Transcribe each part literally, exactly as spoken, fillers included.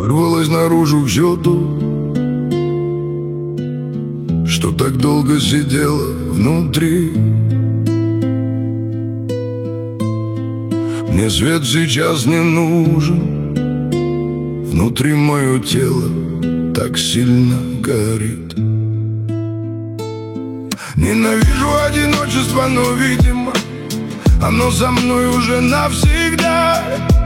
вырвалось наружу все то, что так долго сидело внутри. Мне свет сейчас не нужен, внутри мое тело так сильно горит. Ненавижу одиночество, но, видимо, оно со мной уже навсегда.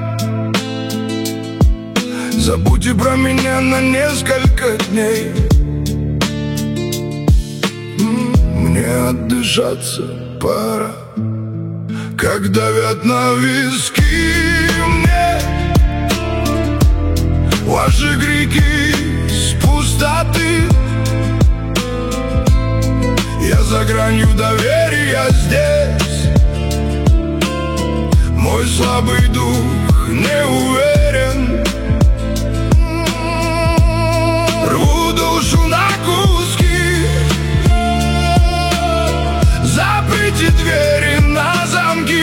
Забудьте про меня на несколько дней. Мне отдышаться пора, как давят на виски мне ваши крики с пустоты. Я за гранью доверия здесь, мой слабый дух не уверен. Рву душу на куски, заприте двери на замки.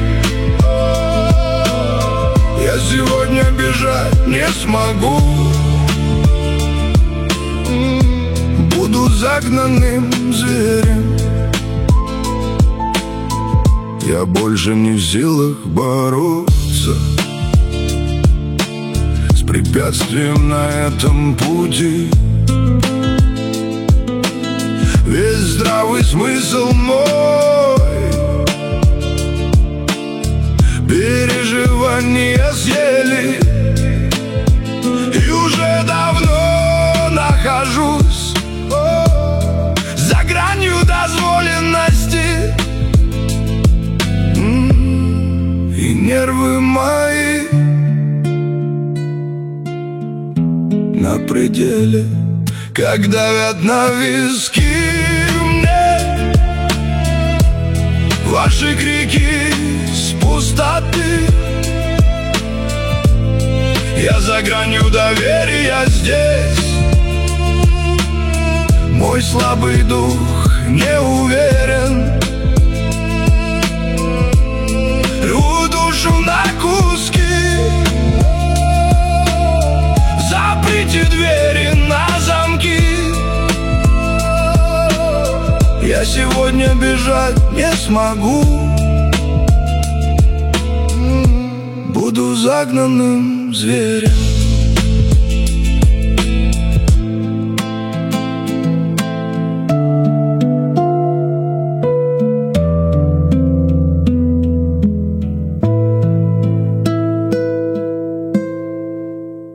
Я сегодня бежать не смогу, буду загнанным зверем. Я больше не в силах бороться с препятствием на этом пути. Весь здравый смысл мой переживания съели, и уже давно нахожусь за гранью дозволенности. И нервы мои на пределе, как давят на виски мне ваши крики с пустоты. Я за гранью доверия здесь, мой слабый дух не уверен. Рву душу на куски, заприте двери на замки. Я сегодня бежать не смогу, буду загнанным зверем.